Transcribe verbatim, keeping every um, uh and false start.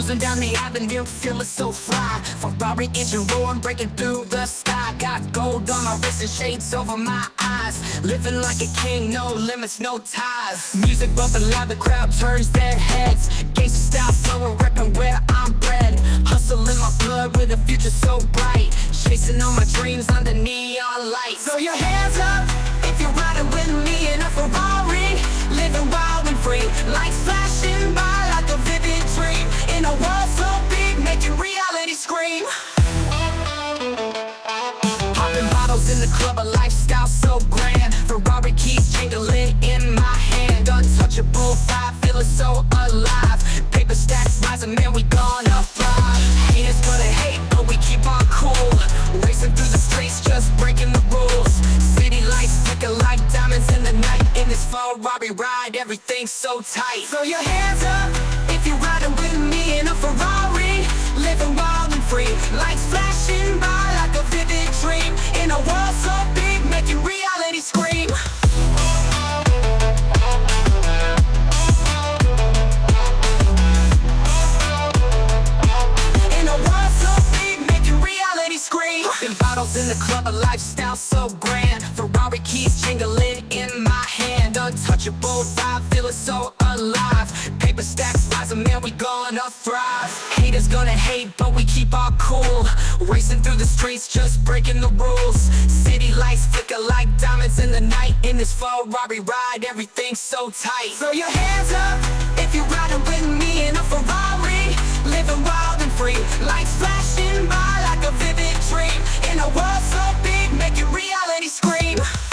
Cruising down the avenue, feeling so fly. Ferrari engine roaring, breaking through the sky. Got gold on my wrist and shades over my eyes. Living like a king, no limits, no ties. Music bumping loud, the crowd turns their heads. Gangsta style flowing, repping where I'm bred. Hustle in my blood with a future so bright. Chasing all my dreams under neon lights. Throw your hands up if you're riding with me in a Ferrari. Living wild and free, lights flashing by like a vivid dream. In a world so big, making reality scream. Popping bottles in the club, a lifestyle so grand. Ferrari keys jingling in my hand. Untouchable vibe, feeling so alive. Paper stacks rising, man, we gonna fly. Haters gonna hate, but we keep on cool. Racing through the streets, just breaking the rules. City lights flicker like diamonds in the night. In this Ferrari ride, everything's so tight. Throw your hands up if you're riding with me in a Ferrari. Living wild and free, lights flashing by like a vivid dream. In a world so big, making reality scream. In a world so big, making reality scream. Popping bottles in the club, a lifestyle so grand. Ferrari keys jingling in my hand. Untouchable vibe, feeling so alive. Paper stacks rising, man, we gonna thrive. Haters gonna hate, but we keep our cool. Racing through the streets, just breaking the rules. City lights flicker like diamonds in the night. In this Ferrari ride, everything's so tight. Throw your hands up if you're riding with me in a Ferrari. Living wild and free, lights flashing by like a vivid dream. In a world so big, making reality scream.